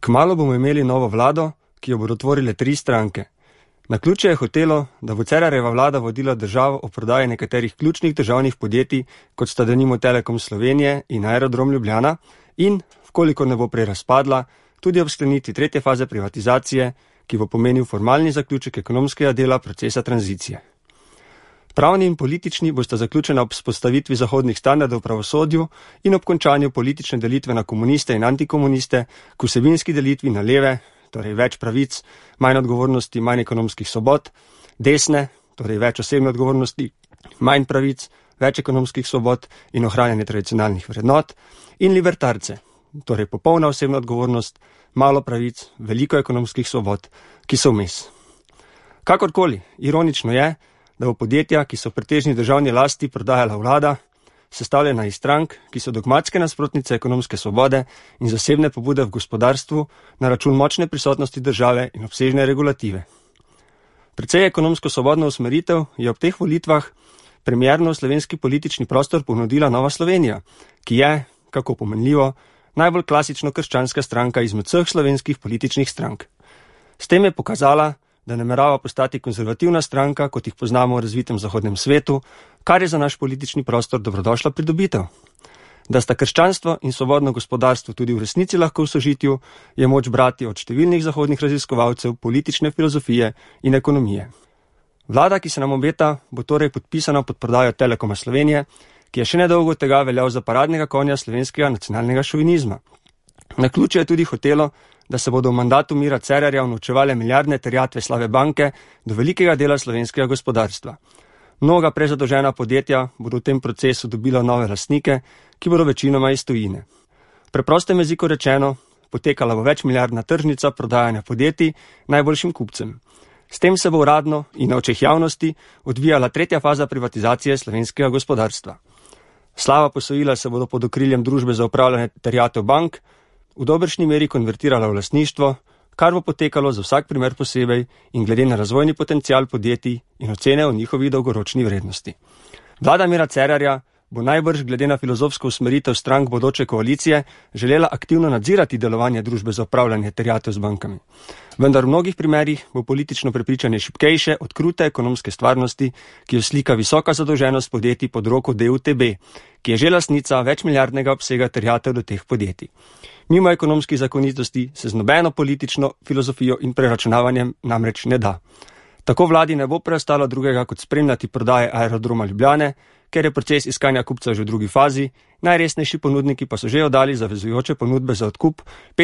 Kmalu bomo imeli novo vlado, ki jo bodo tvorile 3 stranke. Naključje je hotelo, da bo Cerarjeva vlada vodila državo o prodaji nekaterih ključnih državnih podjetij, kot sta denimo Telekom Slovenije in Aerodrom Ljubljana, in, vkolikor ne bo prej razpadla, tudi ob sklenitvi 3. faze privatizacije, ki bo pomenil formalni zaključek ekonomskega dela procesa tranzicije. Pravni in politični bosta zaključena ob vzpostavitvi zahodnih standardov v pravosodju in ob končanju politične delitve na komuniste in antikomuniste, k vsebinski delitvi na leve, torej več pravic, manj odgovornosti, manj ekonomskih svobod, desne, torej več osebne odgovornosti, manj pravic, več ekonomskih svobod in ohranjanje tradicionalnih vrednot, in libertarce, torej popolna osebna odgovornost, malo pravic, veliko ekonomskih svobod, ki so vmes. Kakorkoli, ironično je, da bo podjetja, ki so v pretežni državni lasti prodajala vlada, sestavljena iz strank, ki so dogmatske nasprotnice ekonomske svobode in zasebne pobude v gospodarstvu na račun močne prisotnosti države in obsežne regulative. Precej ekonomsko svobodno usmeritev je ob teh volitvah premierno slovenski politični prostor ponudila Nova Slovenija, ki je, kako pomenljivo, najbolj klasično krščanska stranka izmed vseh slovenskih političnih strank. S tem je pokazala, da namerava postati konzervativna stranka, kot jih poznamo v razvitem zahodnem svetu, kar je za naš politični prostor dobrodošla pridobitev. Da sta krščanstvo in svobodno gospodarstvo tudi v resnici lahko v sožitju, je moč brati od številnih zahodnih raziskovalcev politične filozofije in ekonomije. Vlada, ki se nam obeta, bo torej podpisana pod prodajo Telekoma Slovenije, ki je še nedolgo tega veljal za paradnega konja slovenskega nacionalnega šovinizma. Naključje je tudi hotelo, da se bodo v mandatu Mira Cerarja unovčevale milijardne terjatve slabe banke do velikega dela slovenskega gospodarstva. Mnoga prezadolžena podjetja bodo v tem procesu dobila nove lastnike, ki bodo večinoma iz tujine. V preprostem jeziku rečeno, potekala bo večmilijardna tržnica prodajanja podjetij najboljšim kupcem. S tem se bo uradno in na očeh javnosti odvijala 3. faza privatizacije slovenskega gospodarstva. Slaba posojila se bodo pod okriljem Družbe za upravljanje terjatev bank v dobršni meri konvertirala v lastništvo, kar bo potekalo za vsak primer posebej in glede na razvojni potencial podjetij in ocene o njihovi dolgoročni vrednosti. Vlada Mira Cerarja bo najbrž glede na filozofsko usmeritev strank bodoče koalicije želela aktivno nadzirati delovanje Družbe za upravljanje terjatev z bankami. Vendar v mnogih primerih bo politično prepričanje šibkejše od krute ekonomske stvarnosti, ki jo slika visoka zadolženost podjetij pod roko DUTB, ki je že lastnica večmilijardnega obsega terjatev do teh podjetij. Mimo ekonomskih zakonitosti se z nobeno politično filozofijo in preračunavanjem namreč ne da. Tako vladi ne bo preostalo drugega kot spremljati prodaje Aerodroma Ljubljane, ker je proces iskanja kupca že v drugi fazi, najresnejši ponudniki pa so že oddali zavezujoče ponudbe za odkup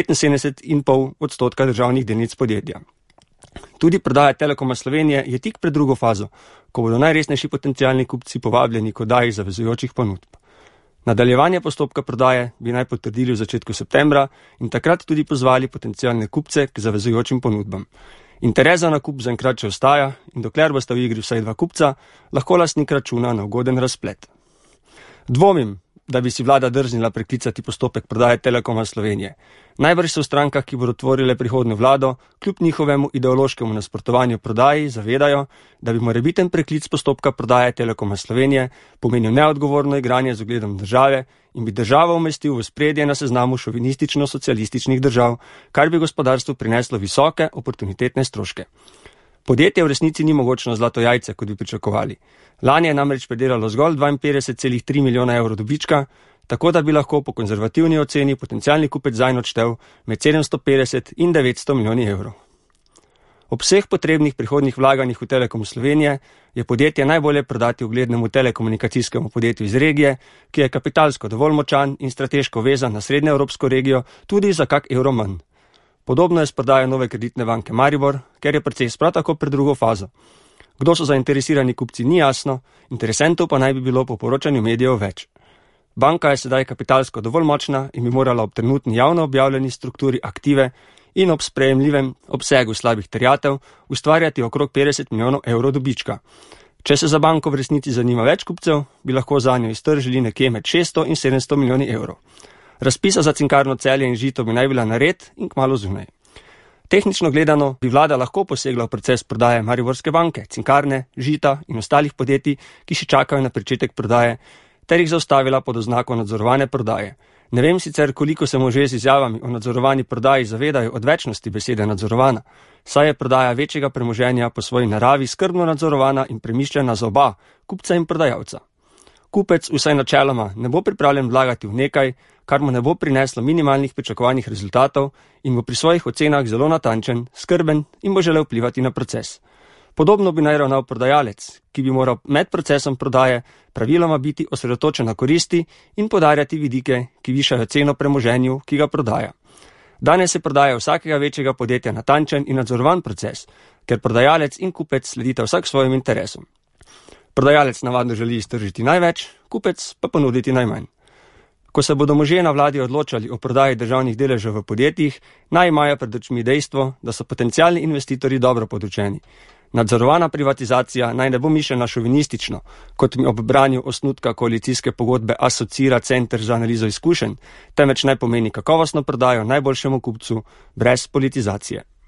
75,5% državnih delnic podjetja. Tudi prodaja Telekoma Slovenije je tik pred drugo fazo, ko bodo najresnejši potencialni kupci povabljeni k oddaji zavezujočih ponudb. Nadaljevanje postopka prodaje bi naj potrdili v začetku septembra in takrat tudi pozvali potencialne kupce k zavezujočim ponudbam. Interes za nakup zaenkrat še ostaja in dokler bosta v igri vsaj 2 kupca, lahko lastnik računa na ugoden razplet. Dvomim, da bi si vlada drznila preklicati postopek prodaje Telekoma Slovenije. Najbrž se v strankah, ki bodo tvorile prihodnjo vlado, kljub njihovemu ideološkemu nasprotovanju prodaji, zavedajo, da bi morebiten preklic postopka prodaje Telekoma Slovenije pomenil neodgovorno igranje z ugledom države in bi državo umestil v ospredje na seznamu šovinistično-socialističnih držav, kar bi gospodarstvu prineslo visoke oportunitetne stroške. Podjetje v resnici ni mogočno zlato jajce, kot bi pričakovali. Lani je namreč predelalo zgolj 52,3 milijona evrov dobička, tako da bi lahko po konzervativni oceni potencialni kupec zanj odštel med 750 in 900 milijoni evrov. Ob vseh potrebnih prihodnjih vlaganjih v Telekom Slovenije je podjetje najbolje prodati uglednemu telekomunikacijskemu podjetju iz regije, ki je kapitalsko dovolj močan in strateško vezan na srednjeevropsko regijo tudi za kak evro manj. Podobno je s prodajo Nove kreditne banke Maribor, ker je proces prav tako pred drugo fazo. Kdo so zainteresirani kupci, ni jasno, interesentov pa naj bi bilo po poročanju medijev več. Banka je sedaj kapitalsko dovolj močna in bi morala ob trenutni javno objavljeni strukturi aktive in ob sprejemljivem obsegu slabih terjatev ustvarjati okrog 50 milijonov evrov dobička. Če se za banko v resnici zanima več kupcev, bi lahko zanjo iztržili nekje med 600 in 700 milijoni evrov. Razpisa za Cinkarno Celje in Žito bi naj bila nared in kmalu zunaj. Tehnično gledano bi vlada lahko posegla v proces prodaje Mariborske banke, Cinkarne, Žita in ostalih podjetij, ki še čakajo na pričetek prodaje, ter jih zaustavila pod oznako nadzorovane prodaje. Ne vem sicer, koliko se možje z izjavami o nadzorovani prodaji zavedajo odvečnosti besede nadzorovana, saj je prodaja večjega premoženja po svoji naravi skrbno nadzorovana in premišljena za oba, kupca in prodajalca. Kupec vsaj načeloma ne bo pripravljen vlagati v nekaj, kar mu ne bo prineslo minimalnih pričakovanih rezultatov in bo pri svojih ocenah zelo natančen, skrben in bo želel vplivati na proces. Podobno bi naj ravnal prodajalec, ki bi moral med procesom prodaje praviloma biti osredotočen na koristi in podarjati vidike, ki višajo ceno premoženju, ki ga prodaja. Danes je prodaja vsakega večjega podjetja natančen in nadzorovan proces, ker prodajalec in kupec sledita vsak svojim interesom. Prodajalec navadno želi iztržiti največ, kupec pa ponuditi najmanj. Ko se bodo možje na vladi odločali o prodaji državnih deležev v podjetjih, naj imajo pred očmi dejstvo, da so potencialni investitorji dobro podučeni. Nadzorovana privatizacija naj ne bo mišljena šovinistično, kot mi ob branju osnutka koalicijske pogodbe asocira Center za analizo izkušenj, temveč naj pomeni kakovostno prodajo najboljšemu kupcu brez politizacije.